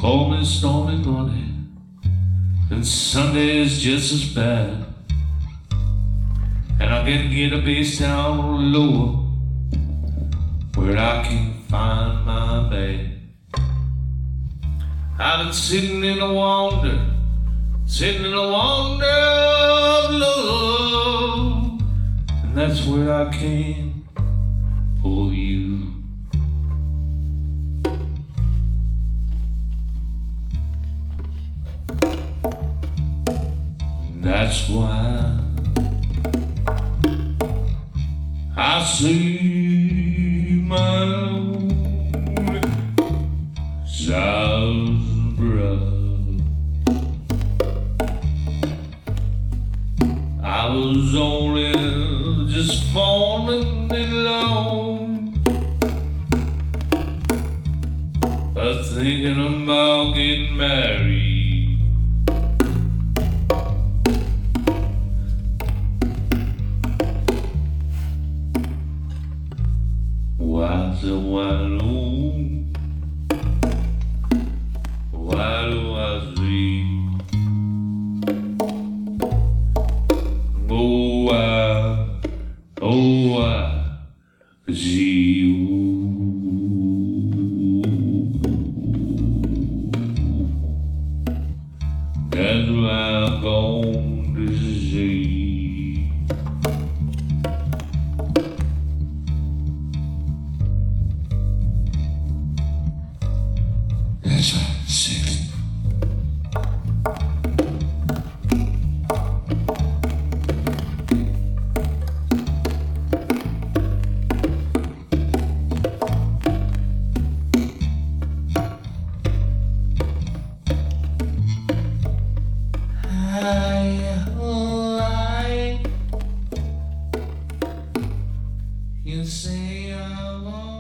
Call me stormy Monday, and Sunday is just as bad. And I can get a base down lower where I can find my bed. I've been sitting in a wonder of love, and that's where I came for you. That's why I see my own South brother. I was only just falling in love, thinking about getting married. Why do I see? I see you. That's why I'm going to see. That's right, six. You say I won't.